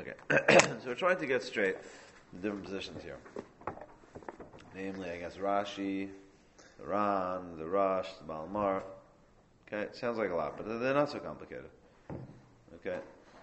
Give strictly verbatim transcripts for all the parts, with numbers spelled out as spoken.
Okay, so we're trying to get straight the different positions here. Namely, I guess Rashi, the Ran, the Rosh, the Balmar. Okay, it sounds like a lot, but they're not so complicated. Okay.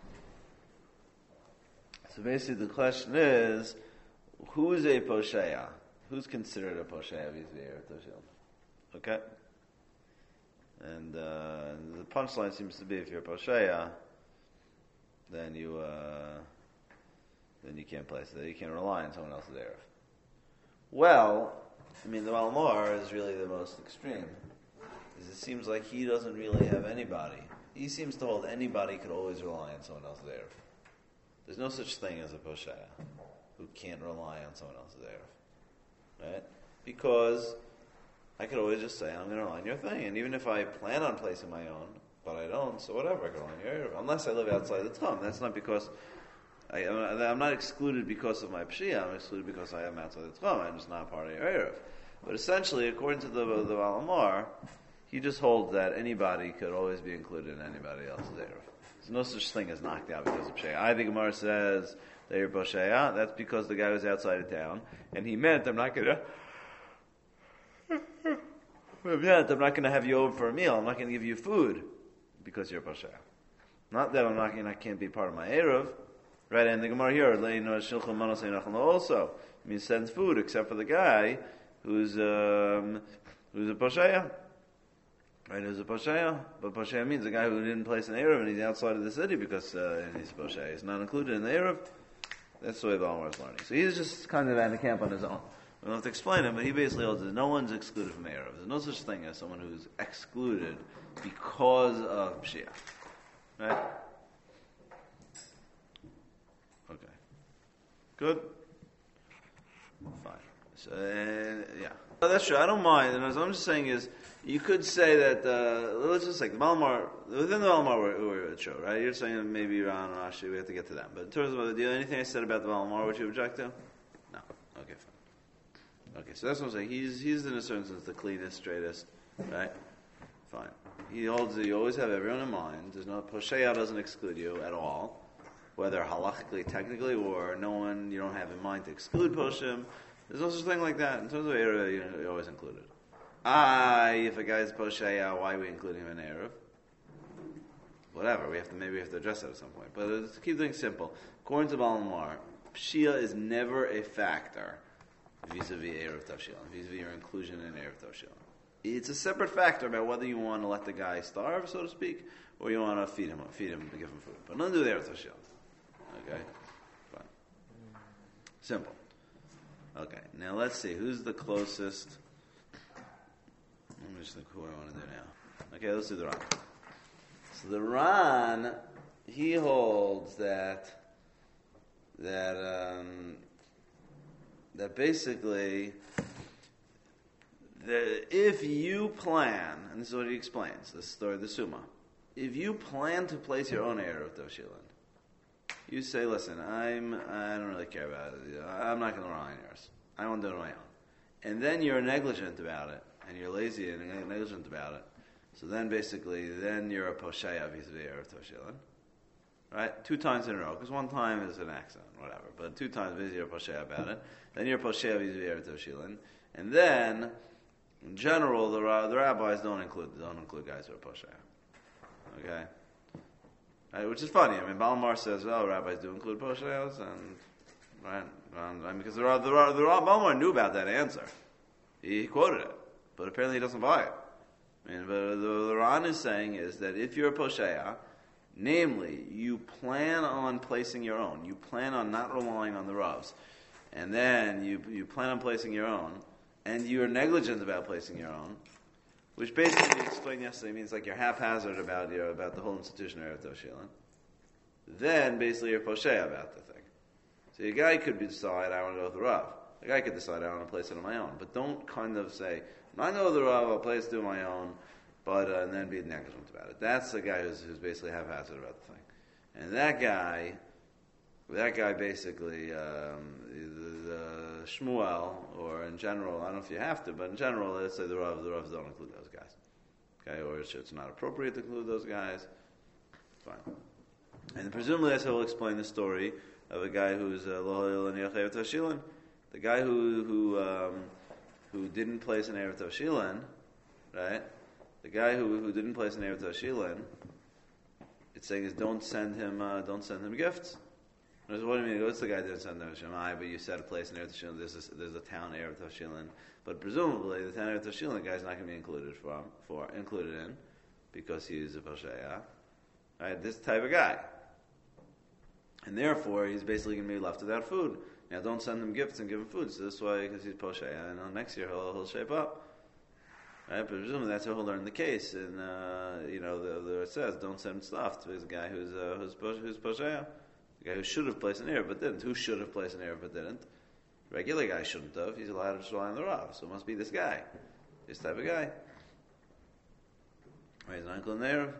So basically the question is, who is a Posheya? Who's considered a Posheya vis-a-vis Erev Toshilin? Okay? And uh, the punchline seems to be, if you're a Posheya, then you uh, then you can't place it. You can't rely on someone else's Erev. Well, I mean, the Balmar is really the most extreme. Because it seems like he doesn't really have anybody. He seems to hold anybody could always rely on someone else's Erev. There's no such thing as a Posheya who can't rely on someone else's Erev. Right? Because I could always just say, I'm going to rely on your thing. And even if I plan on placing my own, but I don't, so whatever, I can rely on your Erev. Unless I live outside the Tom. That's not because, I, I'm not excluded because of my Pshia, I'm excluded because I am outside the Tom. I'm just not part of your Erev. But essentially, according to the, the Valamar, he just holds that anybody could always be included in anybody else's Erev. There's no such thing as knocked out because of Pshia. I think Gemara says that you're Posheya. That's because the guy was outside of town, and he meant, I'm not going to... Yeah, I'm not going to have you over for a meal. I'm not going to give you food because you're Posheya. Not that I'm not going to can't be part of my Erev, right? And the Gemara here, also means sends food except for the guy who's um, who's a Posheya, right? Who's a Posheya, but Posheya means the guy who didn't place an Erev and he's outside of the city because uh, he's a Posheya. He's not included in the Erev. That's the way the Balmar is learning. So he's just kind of at a camp on his own. We don't have to explain it, but he basically holds that no one's excluded from Erev. There's no such thing as someone who's excluded because of Pshia. Right? Okay. Good? Fine. So, uh, yeah. Oh, that's true. I don't mind. And what I'm just saying is, you could say that, uh, let's just say, the Balmar, within the Balmar, we're, we're true, right? You're saying that maybe Ran and Rashi, we have to get to them. But in terms of the deal, anything I said about the Balmar, would you object to? No. Okay, fine. Okay, so that's what I'm saying. He's, he's in a certain sense the cleanest, straightest, right? Fine. He holds that you always have everyone in mind. There's no, Posheya doesn't exclude you at all, whether halachically, technically, or no one you don't have in mind to exclude Poshim. There's no such thing like that. In terms of Erev, you know, you're always included. I, if a guy's Posheya, why are we including him in Erev? Whatever, we have to, maybe we have to address that at some point. But let's keep things simple. According to Balmar, Pshia is never a factor vis-a-vis Erev Tavshilin, vis-a-vis your inclusion in Erev Tavshilin. It's a separate factor about whether you want to let the guy starve, so to speak, or you want to feed him, feed him, give him food. But nothing to do with Erev Tavshilin. Okay? Fine. Simple. Okay, now let's see, who's the closest? Let me just think who I want to do now. Okay, let's do the Ran. So the Ran, he holds that, that, um, that basically, that if you plan, and this is what he explains, this story of the Summa, if you plan to place your own Erev Toshilin, you say, listen, I'm, I don't really care about it. I'm not going to rely on yours. I want to do it on my own. And then you're negligent about it, and you're lazy and negligent about it. So then basically, then you're a Posheya vis-a-vis Erev Toshilin. Right? Two times in a row, because one time is an accident, whatever. But two times vis-a-vis you're a Posheya about it. Then you're a Posheya vis-a-vis Erev Toshilin. And then, in general, the, the rabbis don't include don't include guys who are Posheya. Okay? Right, which is funny. I mean, Balmar says, "Well, rabbis do include Posheyos," and right, and, and because the the, the, the Balmar knew about that answer, he, he quoted it, but apparently he doesn't buy it. I mean, but the, the Ran is saying is that if you're a Posheya, namely, you plan on placing your own, you plan on not relying on the Ravs, and then you you plan on placing your own, and you're negligent about placing your own. Which basically, we explained yesterday, means like you're haphazard about you know, about the whole institution of Erev Toshilin. Then, basically, you're Posheya about the thing. So your guy could decide, I want to go with the Rav. The guy could decide, I want to place it on my own. But don't kind of say, I'm not going to go with the Rav, I'll place it on my own, but uh, and then be negligent about it. That's the guy who's, who's basically haphazard about the thing. And that guy, that guy basically, um, the, the Shmuel, or in general, I don't know if you have to, but in general, let's say the Rav, the Ravs don't include those guys. Okay, or it's, it's not appropriate to include those guys. Fine. And presumably, as he'll explain the story of a guy who's uh, lo ho'il and yachayev tashilin. The guy who who um, who didn't place an erev tashilin, right? The guy who who didn't place an erev tashilin, it's saying is don't send him uh, don't send him gifts. What do you mean? What's the guy that didn't send him Shemai? But you set a place in erev tashilin. There's a, there's a town erev tashilin, but presumably the town erev tashilin, the guy's not going to be included for for included in because he's a posheya, right? This type of guy. And therefore, he's basically going to be left without food. Now, don't send him gifts and give him food. So this way, because he's posheya, and next year he'll, he'll shape up. Right? But presumably that's how he'll learn the case. And, uh, you know, the, the, it says, don't send stuff to the guy who's uh, who's, who's posheya. The guy who should have placed an erev but didn't. Who should have placed an erev but didn't? The regular guy shouldn't have. He's allowed to just rely on the Rav. So it must be this guy. This type of guy. Right, he's not including the erev.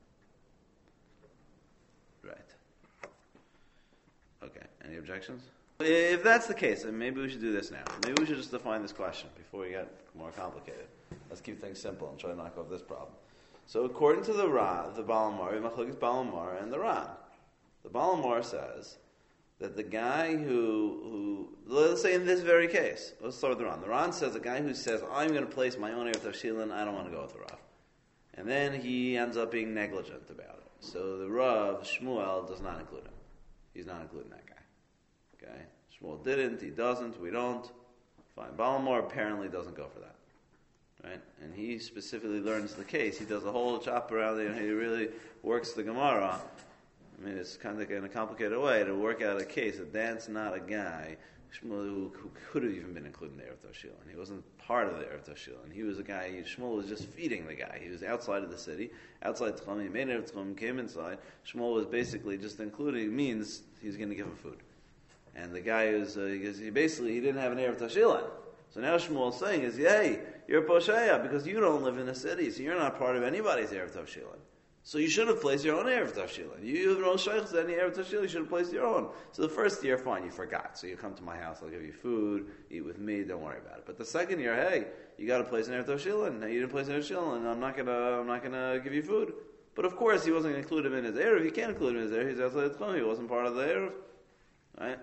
Right. Okay. Any objections? If that's the case, then maybe we should do this now. Maybe we should just define this question before we get more complicated. Let's keep things simple and try to knock off this problem. So, according to the Ra, the Balamar, Machlokes Balamar and the Ran, the Balamar says that the guy who, who, let's say in this very case, let's start with the Ran. The Ran says the guy who says, I'm going to place my own erev tashilin, I don't want to go with the Rav. And then he ends up being negligent about it. So the Rav, Shmuel, does not include him. He's not including that guy. Okay, Shmuel didn't, he doesn't, we don't. Fine. Balamar apparently doesn't go for that. Right? And he specifically learns the case. He does a whole chop around it, and he really works the Gemara. I mean, it's kind of in a complicated way to work out a case that that's not a guy Shmuel who, who could have even been included in the Erev Tashilin. He wasn't part of the Erev Tashilin. He was a guy, Shmuel was just feeding the guy. He was outside of the city, outside Tchum. He made Erev Tchum, came inside. Shmuel was basically just including, means he's going to give him food. And the guy is, uh, he basically, he didn't have an Erev Tashilin. So now Shmuel's saying is, hey, you're a Posheya because you don't live in a city, so you're not part of anybody's Erev Tashilin. So you should have placed your own Erev Tashilin. You have no Sheikhs any Erev Tashilin, you should have placed your own. So the first year, fine, you forgot. So you come to my house, I'll give you food, eat with me, don't worry about it. But the second year, hey, you got to place an Erev Tashilin. Now you didn't place an Erev Tashilin, and I'm not gonna, I'm not gonna give you food. But of course, he wasn't going to include him in his Erev. He can't include him in his Erev. He's outside the Tchum. He wasn't part of the Erev. Right?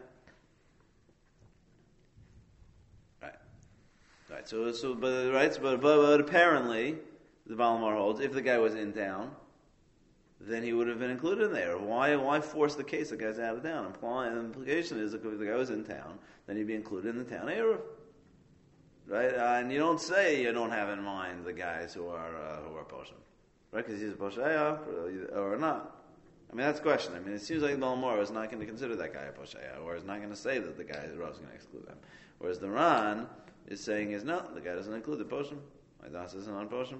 Right. Right. So, so, but right, but, but, but apparently, the Balamar holds if the guy was in town, then he would have been included in there. Why? Why force the case? The guy's out of town. Implying the implication is that if the guy was in town, then he'd be included in the town Erev. Right? Uh, and you don't say you don't have in mind the guys who are uh, who are Poshim, right? Because he's a Posheya or, or not. I mean, that's the question. I mean, it seems like the Balamar is not going to consider that guy a Posheya, or is not going to say that the guy the Rav is going to exclude them. Whereas the Ran is saying is no, the guy doesn't include the Poshim. My das isn't on Poshim.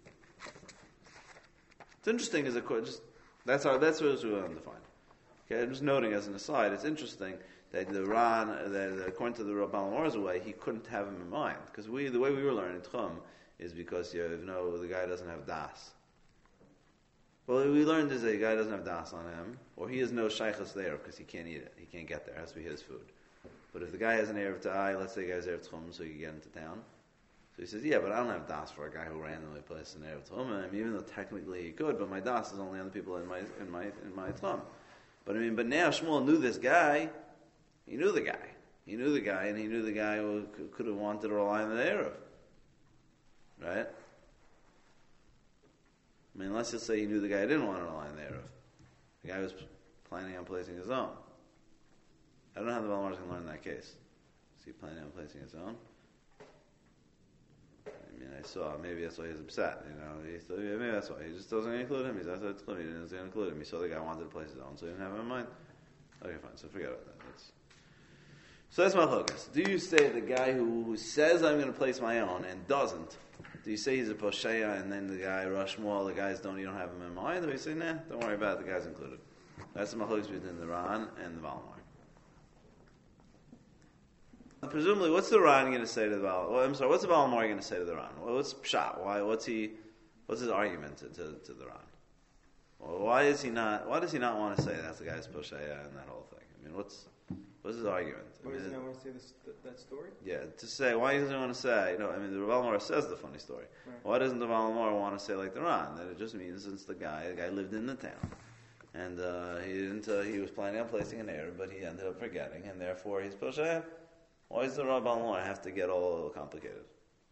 It's interesting as a just that's our that's what we're undefined. Okay, I'm just noting as an aside. It's interesting that the Ran, that according to the Balamor's way, he couldn't have him in mind because we the way we were learning Tchum is because you know the guy doesn't have das. Well, we learned is that the guy doesn't have das on him, or he has no shaychus there because he can't eat it. He can't get there. It has to be his food. But if the guy has an erev ta'ai, let's say the guy has erev Tchum, so he can get into town. So he says, yeah, but I don't have das for a guy who randomly places an erev Tchum. I mean, even though technically he could, but my das is only on the people in my in my in my Tchum. But I mean, but now Shmuel knew this guy. He knew the guy. He knew the guy, and he knew the guy who could have wanted to rely on the erev. Right? I mean, unless you'll say he knew the guy didn't want to rely on the erev. The guy was planning on placing his own. I don't know how the Balamar is going to learn that case. Is he planning on placing his own? I mean, I saw, maybe that's why he's upset, you know. He thought, yeah, maybe that's why. He just doesn't include him. He's outside the Tchum. He didn't include him. He saw the guy wanted to place his own, so he didn't have him in mind. Okay, fine. So forget about that. That's, so that's my focus. Do you say the guy who, who says I'm going to place my own and doesn't, do you say he's a Posheya and then the guy, Rushmore, the guys don't, you don't have him in mind? Or you say, nah, don't worry about it, the guy's included. That's the Machlokes between the Ran and the Balamar. Presumably, what's the Ran going to say to the Balamar? Well, I'm sorry, what's the Balamar going to say to the Ran? Well, what's Pshat? Why? What's he? What's his argument to, to, to the Ran? Well, why is he not? Why does he not want to say that's the guy's Posheya and that whole thing? I mean, what's what's his argument? I Why mean, does he not want to say this, that, that story? Yeah, to say why doesn't he want to say? You know, I mean, the Balamar says the funny story. Right. Why doesn't the Balamar want to say like the Ran? That it just means since the guy, the guy lived in the town, and uh, he didn't. Uh, he was planning on placing an Erev, but he ended up forgetting, and therefore he's Posheya. Why does the Rav Balmor have to get all complicated?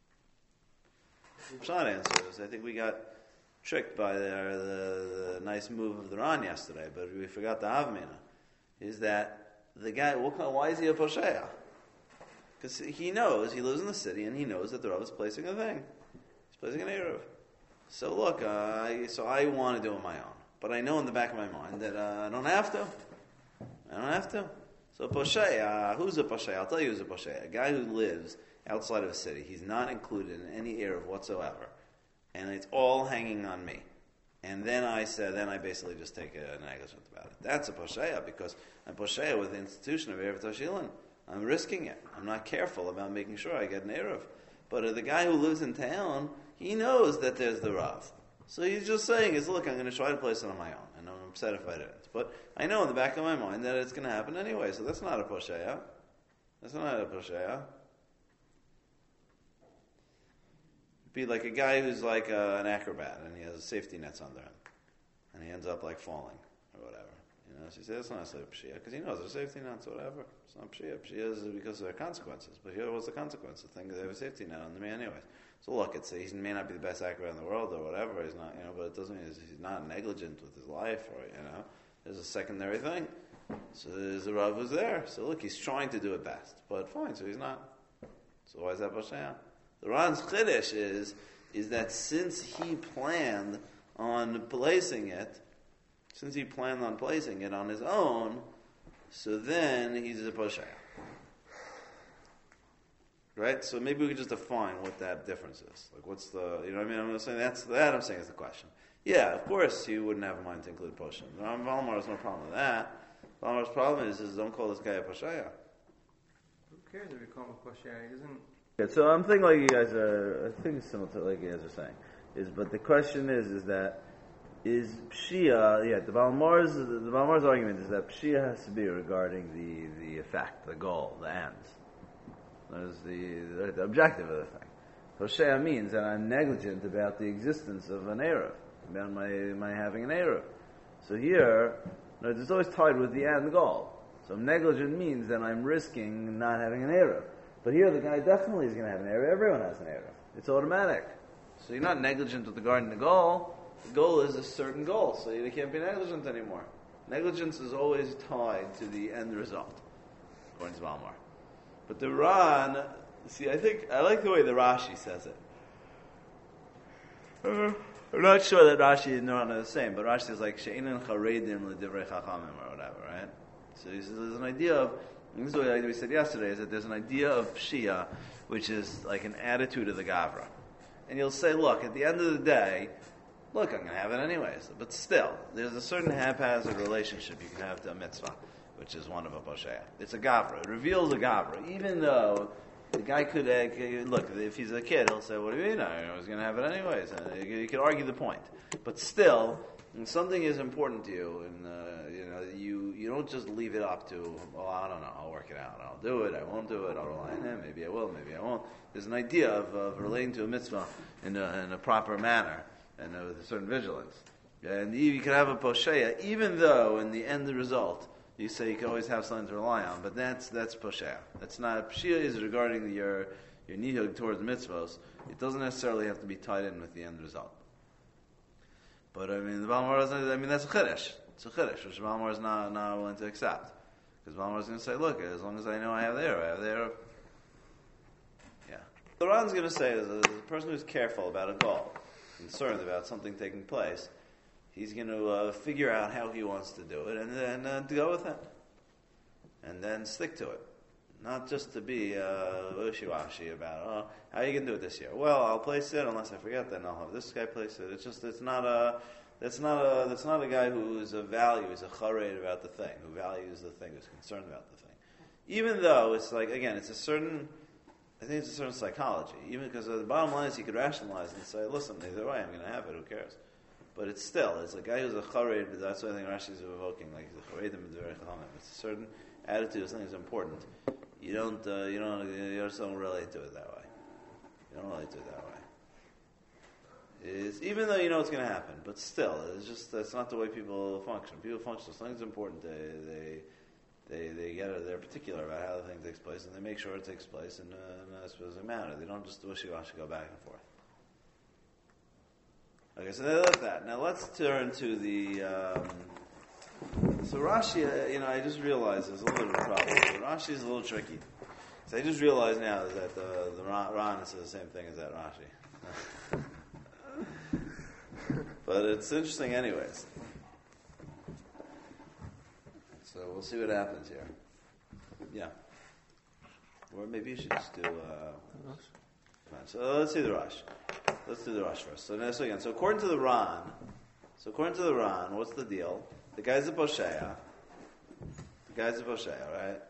Short answer is, I think we got tricked by the, the, the nice move of the Ran yesterday, but we forgot the Avmina. Is that the guy? What, why is he a Posheya? Because he knows, he lives in the city, and he knows that the Rav is placing a thing. He's placing an Erev. So look, uh, I, so I want to do it on my own. But I know in the back of my mind that uh, I don't have to. I don't have to. So Posheya, who's a Posheya? I'll tell you who's a Posheya. A guy who lives outside of a city. He's not included in any Erev whatsoever. And it's all hanging on me. And then I said, then I basically just take a negligence about it. That's a Posheya, because I'm Posheya with the institution of Erev Toshilin. I'm risking it. I'm not careful about making sure I get an Erev. But uh, the guy who lives in town, he knows that there's the Rav. So he's just saying, is look, I'm going to try to place it on my own. And I'm upset if I didn't. But I know in the back of my mind that it's going to happen anyway. So that's not a Posheya. That's not a Posheya. It'd be like a guy who's like uh, an acrobat, and he has safety nets under him. And he ends up like falling, or whatever. You know, so you say, that's not a Pshia, because he knows there's safety nets, or whatever. It's not Pshia. Pshia is because of their consequences. But here, what's the consequence? The thing is they have a safety net on me anyways. So look, it's, he may not be the best acrobat in the world, or whatever. He's not, you know, but it doesn't mean he's, he's not negligent with his life, or, you know. There's a secondary thing. So there's a Rav who's there. So look, he's trying to do it best. But fine, so he's not. So why is that Pashaya? The Ran's Chiddush is, is that since he planned on placing it, since he planned on placing it on his own, so then he's a Pashaya. Right? So maybe we could just define what that difference is. Like, what's the, you know what I mean? I'm saying that's, that I'm saying is the question. Yeah, of course he wouldn't have a mind to include Poshem. Valmar has no problem with that. Valmar's problem is, is don't call this guy a Pashaya. Who cares if you call him a Pashaya? He doesn't... Yeah, so I'm thinking like you guys are, I think it's similar to like you guys are saying. Is, but the question is, is that, is Pshia, yeah, the Valmar's, the Valmar's argument is that Pshia has to be regarding the, the effect, the goal, the end. That is the, the, the objective of the thing. Posheya means that I'm negligent about the existence of an Erev, about my, my having an Erev. So here, you know, it's always tied with the end goal. So negligent means that I'm risking not having an Erev. But here the guy definitely is going to have an Erev. Everyone has an Erev. It's automatic. So you're not negligent with regard to the goal. The goal is a certain goal, so you can't be negligent anymore. Negligence is always tied to the end result, according to Valmar. But the Ran, see, I think, I like the way the Rashi says it. Uh, I'm not sure that Rashi and Ran are the same, but Rashi is like, She'inin charedim l'divrei chachamim, or whatever, right? So he says there's an idea of, and this is what we said yesterday, is that there's an idea of Pshia, which is like an attitude of the Gavra. And you'll say, look, at the end of the day, look, I'm going to have it anyways. But still, there's a certain haphazard relationship you can have to a mitzvah, which is one of a Posheya. It's a Gavra. It reveals a Gavra. Even though the guy could, uh, look, if he's a kid, he'll say, what do you mean? I was going to have it anyways. And you, you could argue the point. But still, when something is important to you, and uh, you know, you, you don't just leave it up to, well, I don't know, I'll work it out. I'll do it, I won't do it, I'll rely on him, maybe I will, maybe I won't. There's an idea of, of relating to a mitzvah in a, in a proper manner, and uh, with a certain vigilance. And you can have a Posheya, even though in the end result, you say you can always have something to rely on, but that's that's Posheya. That's not, Pshia is regarding your your nihug towards the mitzvahs. It doesn't necessarily have to be tied in with the end result. But I mean, the Balmor is, I mean, that's a Chiddush. It's a Chiddush, which Balmor is not, not willing to accept. Because Balmor is going to say, look, as long as I know I have the Erev, I have the Erev. Yeah. The Ran's going to say is a person who's careful about a goal, concerned about something taking place, he's going to uh, figure out how he wants to do it and then uh, to go with it. And then stick to it. Not just to be uh, wishy-washy about, oh, how are you going to do it this year? Well, I'll place it, unless I forget, then I'll have this guy place it. It's just, it's not a, that's not a, that's not a guy who's a value, who's a chared about the thing, who values the thing, who's concerned about the thing. Even though it's like, again, it's a certain, I think it's a certain psychology. Even because the bottom line is you could rationalize and say, listen, either way, I'm going to have it, who cares? But it's still, it's a guy who's a chared, but that's what I think Rashi is evoking, like the charedim b'derech chachamim. It's a certain attitude of something that's important. You don't, uh, you don't, you just don't relate to it that way. You don't relate to it that way. is, even though you know it's going to happen, but still, it's just that's not the way people function. People function. Something's important. They they they they get it. They're particular about how the thing takes place, and they make sure it takes place in a, in a specific manner. They don't just wishy-washy go back and forth. Okay, so that's that. Now let's turn to the. Um, so Rashi, uh, you know, I just realized there's a little bit of a problem. Rashi is a little tricky. So I just realized now that the the Ran is the same thing as that Rashi. But it's interesting anyways. So we'll see what happens here. Yeah. Or maybe you should just do... Uh, fine. So let's do the Rosh. Let's do the Rosh first. So, now, so again, so according to the Ran, so according to the Ran, what's the deal? The guy's a Posheya. The guy's a Posheya, right?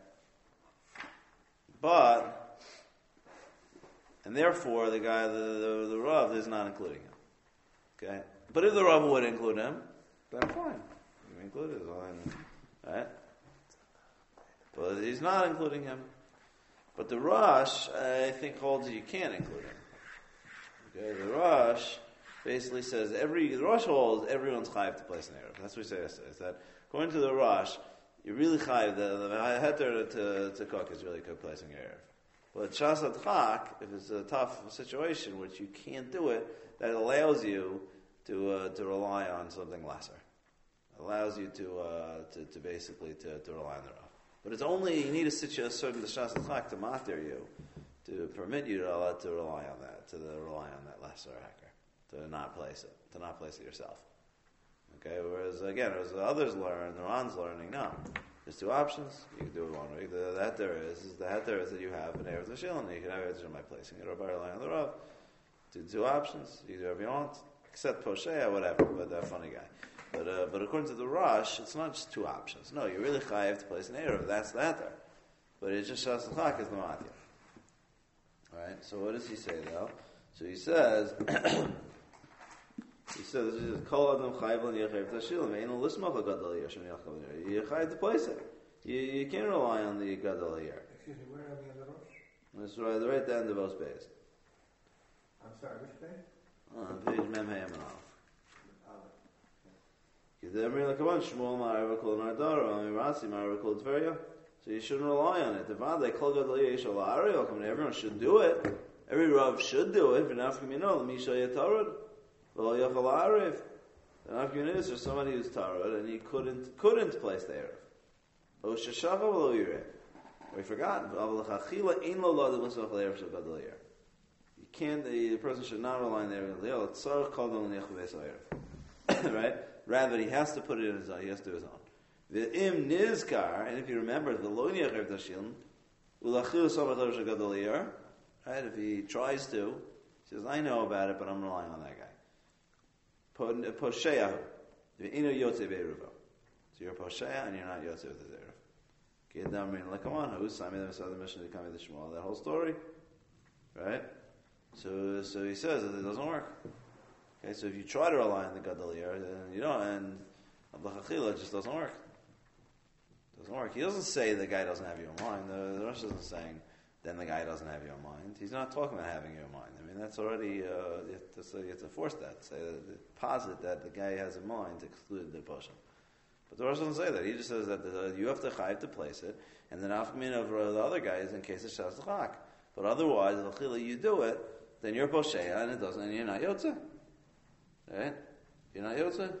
But, and therefore the guy, the, the, the Rav is not including him. Okay? But if the Rav would include him, then fine. You include it, fine. Right? But he's not including him. But the Rosh, I think, holds that you can't include him. Okay? The Rosh basically says every, the Rosh holds everyone's chayiv to place an Erev. That's what we say yesterday. Is that according to the Rosh, you're really chayiv, the, the heter to, to cook is really good placing an Erev. But Shas Adchak, if it's a tough situation which you can't do it, that allows you to uh, to rely on something lesser. It allows you to uh, to, to basically to, to rely on the Rav. But it's only you need a situation the Shas Adchak to matter you, to permit you to, to rely on that, to the, rely on that lesser hacker, to not place it, to not place it yourself. Okay. Whereas again, as others learn, the Ran's learning, no. There's two options. You can do it one way. The, the heter is, is the heter is that you have an Eretz Yisrael, and you can have Eretz Yisrael by placing it or by relying on the Rav. Do two options. You can do whatever you want, except Posheya, whatever. But that funny guy. But uh, but according to the Rosh, it's not just two options. No, you're really chayiv to place an Erev. That's the heter. But it's just Shas L'chak is the matya. All right. So what does he say though? So he says. He says, "Kol adam chayiv l'niyach erev tashilim. Ein l'ismach l'gadol yer shem yachal l'yer. You chayiv to place it. You, you can't rely on the gadol yer." Excuse me, where are we on the Rosh? That's right, right at the end of those pages. I'm sorry, which page? On page Mem Hayam and Aleph. Kedemri l'kavan Shmuel ma'arva kol nardara amirasi ma'arva kol tveria. So you shouldn't rely on it. The vade kol gadol yer yishal la'ari. Everyone should do it. Every Rav should do it. V'nafkim yino l'misha yatarud. Well, Yachal Arif, the Nafkin is there's somebody who's Tarot and he couldn't couldn't place the Erev. O Shashava V'lo Yireh. We forgot. You can't. The person should not rely on the Erev. Right? Rather, he has to put it in his own. He has to do his own. The Im Nizkar, and if you remember, the Lo Niach Tashilin, Ulachil Savachar Shagadol. Right? If he tries to, he says, "I know about it, but I'm relying on that guy." Posheyahu. Inu yotze be'eruvo. So you're Posheya and you're not yotze with his eruv. Kedamrin lekaman who's Sami the Masad the Mishnah to come with the Shmuel. That whole story, right? So, so he says that it doesn't work. Okay, so if you try to rely on the Gadolier, then you don't, and Abdachachila just doesn't work. It doesn't work. He doesn't say the guy doesn't have you in mind. The, the Rosh isn't saying then the guy doesn't have you in mind. He's not talking about having you in mind. I mean, that's already, uh, you, have to say, you have to force that. Say, that, posit that the guy has in mind to exclude the Poshem. But the Rosh doesn't say that. He just says that the, you have to chayiv to place it, and the nafkamin of uh, the other guy is in case of Shas L'chak. But otherwise, if Achila, you do it, then you're Posheya, and it doesn't, and you're not Yotze. Right? You're not Yotze?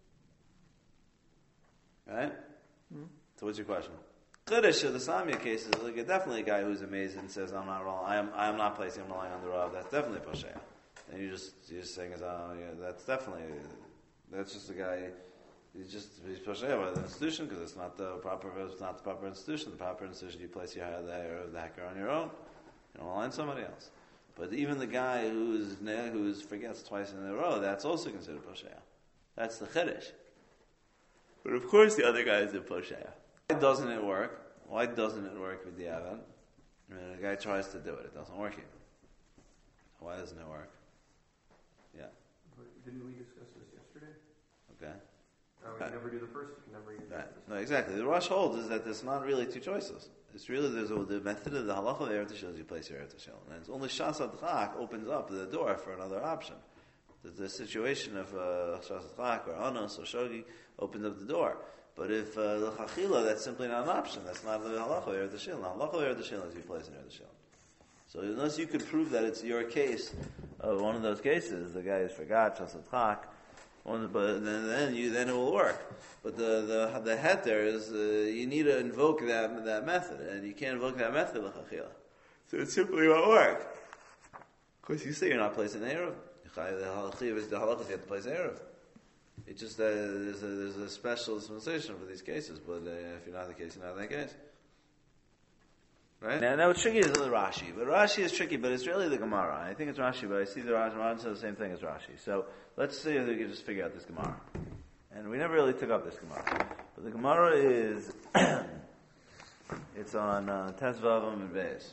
Right? Mm-hmm. So what's your question? Chiddush of the Samya case is like definitely a guy who's amazed and says, "I'm not wrong. I am. I am not placing. I'm relying on the Rav." That's definitely Posheya. And you just you're just saying, "Oh, yeah, that's definitely that's just a guy. He's just he's Posheya by the institution because it's not the proper. It's not the proper institution. The proper institution, you place your the, the hacker on your own. You don't rely on somebody else. But even the guy who's who's forgets twice in a row, that's also considered Posheya. That's the Chiddush. But of course, the other guy is a Posheya. Why doesn't it work? Why doesn't it work with the Avan? I mean, a guy tries to do it, it doesn't work even. Why doesn't it work? Yeah. Didn't we discuss this yesterday? Okay. Uh, we can never do the first, you can never do right. the No, exactly. The Rosh holds is that there's not really two choices. It's really, there's a, the method of the halacha of Eretz Yisrael is you place your Eretz Yisrael. And it's only Shas Adchak opens up the door for another option. The, the situation of Chashas Tzchak or Anos or Shogi opens up the door. But if uh, the Chachila, that's simply not an option. That's not the halacha of Eretz Shilon. The halacha of Eretz Shilon is you place in Eretz Shilon. So unless you could prove that it's your case, uh, one of those cases, the guy is forgot, Chashas Tzchak, one, but then, then you then it will work. But the the the heter is uh, you need to invoke that that method, and you can't invoke that method with Chachila. So it simply won't work. Of course, you say you're not placing the Erev. The halacha is the halacha you have to place the Erev. It just uh, there's, a, there's a special dispensation for these cases, but uh, if you're not the case, you're not in that case. Right? Now, now what's tricky is the Rashi, but Rashi is tricky, but it's really the Gemara. I think it's Rashi, but I see the Rashi, Rashi says the same thing as Rashi. So let's see if we can just figure out this Gemara. And we never really took up this Gemara, but the Gemara is it's on uh, Tesvav and Beis.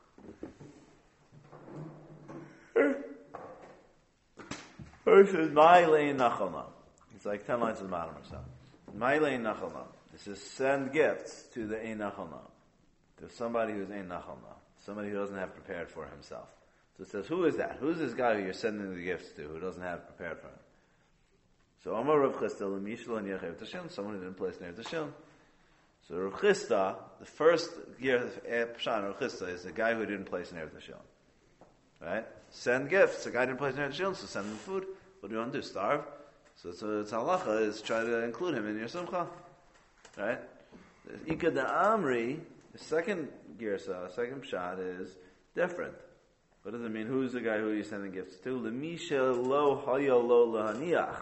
First is My Lane Nachalna. It's like ten lines of the bottom or so. My Lane Nachalna. This is send gifts to the Ein Nachalna. To somebody who's Ein Nachalna. Somebody who doesn't have prepared for himself. So it says, who is that? Who's this guy who you're sending the gifts to who doesn't have prepared for him? So Amar Rav Chisda L'mishlo and Yechev Tashil, someone who didn't place near Tashil. So Rav Chisda, the first year of Pshan, Rav Chisda is the guy who didn't place near Tashil. Right? Send gifts. The guy didn't place near Tashil, so send him food. What do you want to do? Starve? So it's, it's halacha is try to include him in your simcha. Right? The Ika da Amri, the second girsa, second pshat is different. What does it mean? Who's the guy who you're sending gifts to? Lemisha lo hayo lo lahaniach.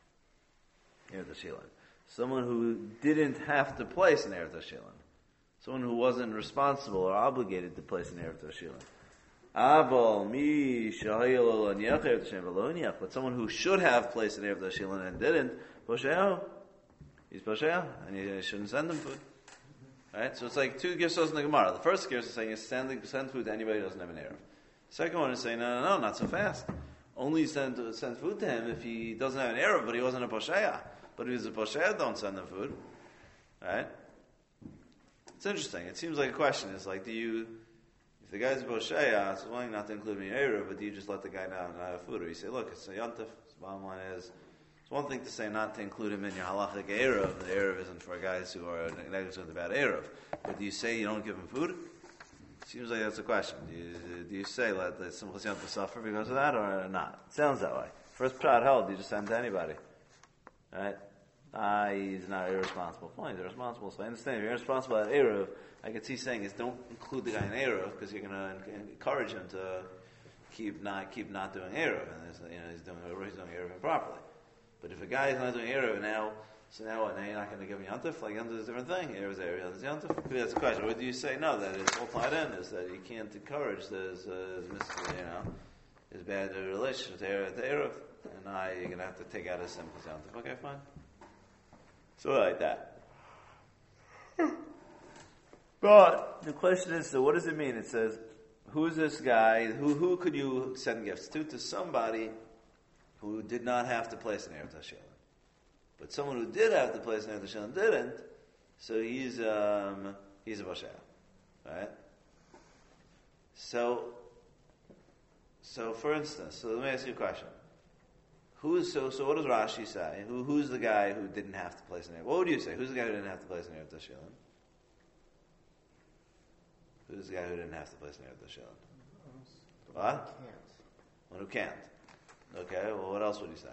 Eretz Shilon. Someone who didn't have to place an Eretz Shilon. Someone who wasn't responsible or obligated to place an Eretz Shilon. Aval mi shahayo lo lahaniach Eretz Shilon lo lahaniach. But someone who should have placed an Eretz Shilon and didn't, posheah. He's posheah, and you shouldn't send him food. Right? So it's like two girsos in the Gemara. The first girsa is saying is send, send food to anybody who doesn't have an Erev. The second one is saying, no, no, no, not so fast. Only send send food to him if he doesn't have an Erev, but he wasn't a posheah. But if he's a posheah, don't send him food. Right? It's interesting. It seems like a question. It's like, do you, if the guy's a posheah, it's willing not to include me in Erev, but do you just let the guy know not have food? Or you say, look, it's a yontif. The bottom line is, it's one thing to say not to include him in your halachic Erev. The Erev isn't for guys who are negligent about Erev. But do you say you don't give him food? Seems like that's a question. Do you, do you say let the Simchas Yom Tov suffer because of that or not? It sounds that way. First pshat held, you just send to anybody. Right? Ah, he's not irresponsible. Fine, he's irresponsible. So I understand. If you're irresponsible at Erev, I could see saying is don't include the guy in Erev because you're going to encourage him to keep not keep not doing Erev. And you know, he's doing, he's doing Erev improperly. But if a guy is not doing Erev now, so now what? Now you're not going to give him Yontif? Like Yontif is a different thing. Erev is Erev, is Yontif? Maybe that's a question. Or do you say no, that it's all tied in, is that you can't encourage this, uh, this you know, his bad relationship to Erev, to Erev, and now you're going to have to take out his simple Yontif. Okay, fine. So like that. But the question is, so what does it mean? It says, who's this guy? Who who could you send gifts to? To somebody who did not have to place an Erev Tashilin. But someone who did have to place an Erev Tashilin didn't, so he's um, he's a Bosheah. Right? So, so for instance, so let me ask you a question. Who's so? So what does Rashi say? Who who's the guy who didn't have to place an Erev? What would you say? Who's the guy who didn't have to place an Erev Tashilin? Who's the guy who didn't have to place an Erev Tashilin? What? One who can't. Okay, well, what else would you say?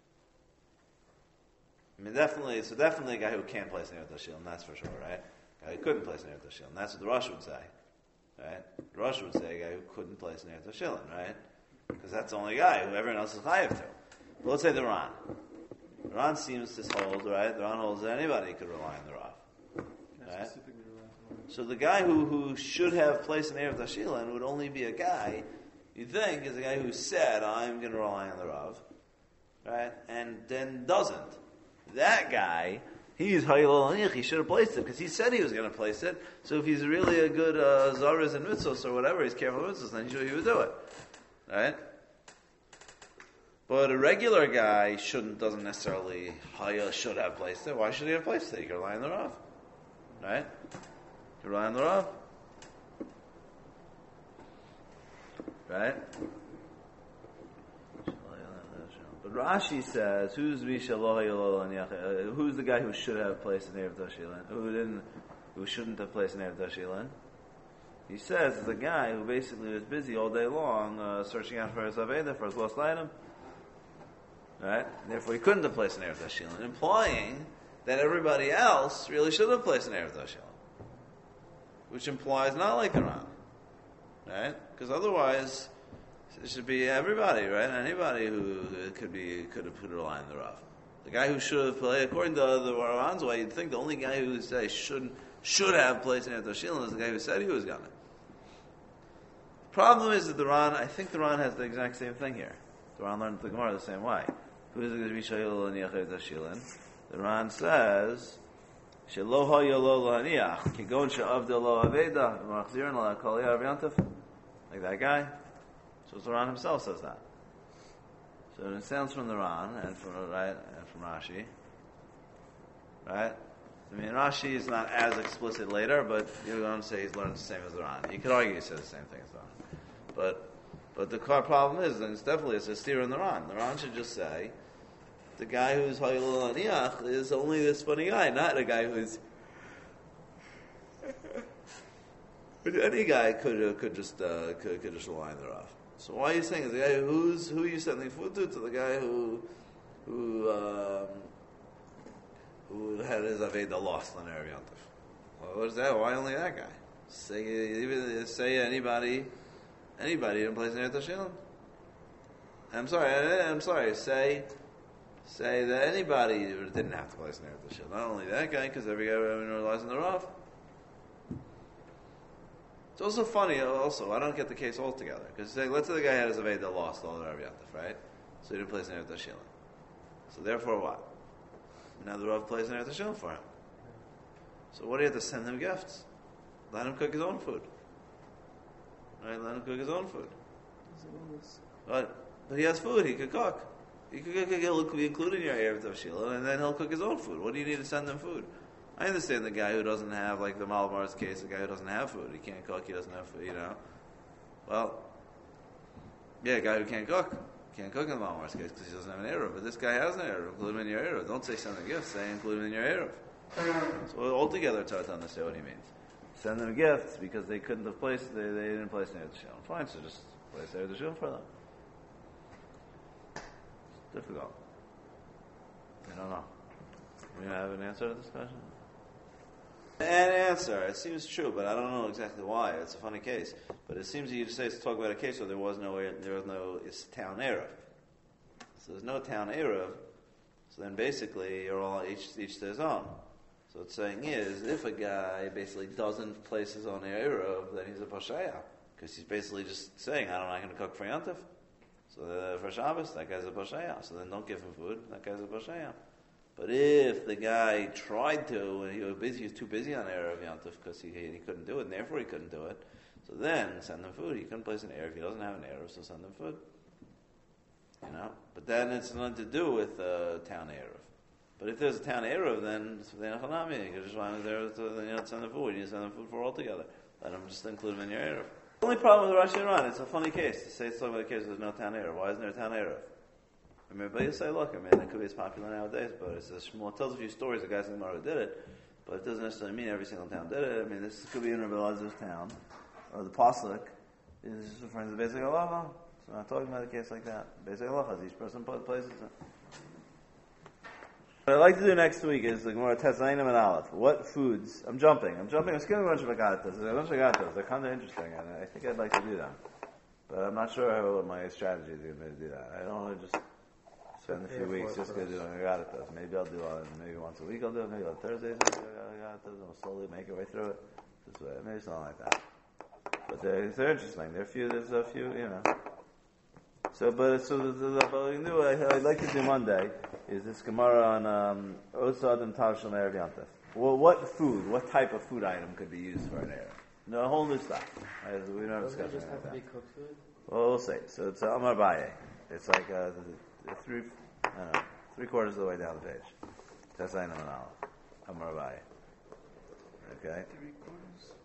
I mean, definitely, so definitely a guy who can't place an Erev Tashilin, that's for sure, right? A guy who couldn't place an Erev Tashilin, that's what the Rosh would say, right? The Rosh would say a guy who couldn't place an Erev Tashilin, right? Because that's the only guy who everyone else is chayav to. But let's say the Ran. The Ran seems to hold, right? The Ran holds that anybody could rely on the Rav, right? So the guy who, who should have placed an Erev Tashilin would only be a guy you think is a guy who said, I'm going to rely on the Rav, right? And then doesn't. That guy, he's Hayil Alaniach, he should have placed it, because he said he was going to place it. So if he's really a good uh, Zaras and Mitzvos or whatever, he's careful with Mitzvos, then he, he would do it. Right? But a regular guy shouldn't, doesn't necessarily, Hayil should have placed it. Why should he have placed it? He can rely on the Rav. Right? He can rely on the Rav. Right? But Rashi says, who's Risha Loha Yolol Aniach? Who's the guy who should have placed an Erev Tashilin? Who didn't? Who shouldn't have placed an Erev Tashilin? He says it's a guy who basically was busy all day long uh, searching out for his Aveda, for his lost item. Right? Therefore, he couldn't have placed an Erev Tashilin, implying that everybody else really should have placed an Erev Tashilin. Which implies not like the Ran. Right? Because otherwise, it should be everybody, right? Anybody who could be could have put a line in the rough. The guy who should have played, according to the Ran's way, you'd think the only guy who say should should have placed an Erev Tashilin is the guy who said he was gonna. The problem is that the Ran, I think the Ran has the exact same thing here. The Ran learned the Gemara the same way. Who is going to be Shayol and Erev Tashilin? The Ran says, "Shelo hayolo lahaniach kigon she'avdel lo aveda machzirin la kol yarav yantif." Like that guy. So the Ran himself says that. So it sounds from the Ran and from right and from Rashi, right? I mean, Rashi is not as explicit later, but you're going to say he's learned the same as the Ran. You could argue he says the same thing as the Ran, but but the core problem is, and it's definitely it's a steer in the Ran. The Ran should just say the guy who's Hayil Aniach is only this funny guy, not a guy who's any guy could uh, could just uh, could, could just rely on the Rav. So why are you saying is the guy who's who are you sending food to to the guy who who um, who had his Aveda lost on Erev Yantif? Well, what is that? Why only that guy? Say even say anybody anybody in place in Erev Tashilin. I'm sorry. I, I'm sorry. Say say that anybody didn't have to place in Erev Tashilin. Not only that guy, because every guy relies on the Rav. It's also funny, also, I don't get the case altogether. Because let's say the guy had his Aveda lost all the Rav Yantif, right? So he didn't place an Erev Tashilin. So therefore what? Now the Rav plays an Erev Tashilin for him. So what do you have to send him gifts? Let him cook his own food. Right? Let him cook his own food. But, but he has food, he could cook. He could cook, he'll be included in your Erev Tashilin, and then he'll cook his own food. What do you need to send him food? I understand the guy who doesn't have, like the Malabar's case, the guy who doesn't have food. He can't cook, he doesn't have food, you know. Well, yeah, a guy who can't cook. Can't cook in the Malabar's case because he doesn't have an Erev. But this guy has an Erev. Include him in your Erev. Don't say send him gifts, say include him in your Erev. So altogether it's hard to understand what he means. Send them gifts because they couldn't have placed, they, they didn't place an Erev Tashilin. Fine, so just place Erev Tashilin for them. It's difficult. I don't know. Do you have an answer to this question? An answer. It seems true, but I don't know exactly why. It's a funny case. But it seems you say to talk about a case where there was no there was no it's town Erev. So there's no town Erev. So then basically you're all each each to his own. So it's saying is if a guy basically doesn't place his own Erev, then he's a Pashaya. Because he's basically just saying, I'm not going to cook for Yantif. So uh, for Shabbos, that guy's a Pashaya. So then don't give him food, that guy's a Pashaya. But if the guy tried to, and he was busy, he was too busy on Erev Yantif because he, he couldn't do it, and therefore he couldn't do it, so then send him food. He couldn't place an Erev. He doesn't have an Erev, so send him food. You know? But then it's nothing to do with uh, town Erev. But if there's a town Erev, then you can just find there to you know, send them food. You send them food for all together. Let them just include them in your Erev. The only problem with Rashi and Ran, it's a funny case. To say it's talking about a case where there's no town Erev. Why isn't there a town Erev? I mean, but you say, look, I mean, it could be as popular nowadays, but it's a Shmuel. It tells a few stories of guys in the Gemara who did it, but it doesn't necessarily mean every single town did it. I mean, this could be in Rabbi Elazar's town, or the Pasuk is referring to the basic halacha. So we're not talking about a case like that. Basic halacha, each person places it. What I'd like to do next week is the Gemara Tetzainim and Aleph. What foods? I'm jumping. I'm jumping. I'm skipping a bunch of agatas. A bunch of agatas. They're kind of interesting, and I think I'd like to do them. But I'm not sure how, what my strategy is going to do that. I don't want to just spend a few yeah, weeks just going to do agatas. Maybe I'll do it. Maybe once a week I'll do it. Maybe on Thursdays I'll do agatas. And I'll slowly make your way through it. This way. Maybe something like that. But they're, they're interesting. There are a few. There's a few. You know. So, but so the, the, the, but new I, I'd like to do Monday is this Gemara on um, Osad and Tavshel Erev Yantif. Well, what food, what type of food item could be used for an Erev? No, a whole new stuff. Right? We don't have Doesn't it discussion just have about to that. be cooked food? Well, we'll see. So it's uh, Amar Baye. It's like uh, the, the three, I don't know, three quarters of the way down the page. Tesayin and Aleph. Amar Baye. Okay. Three quarters.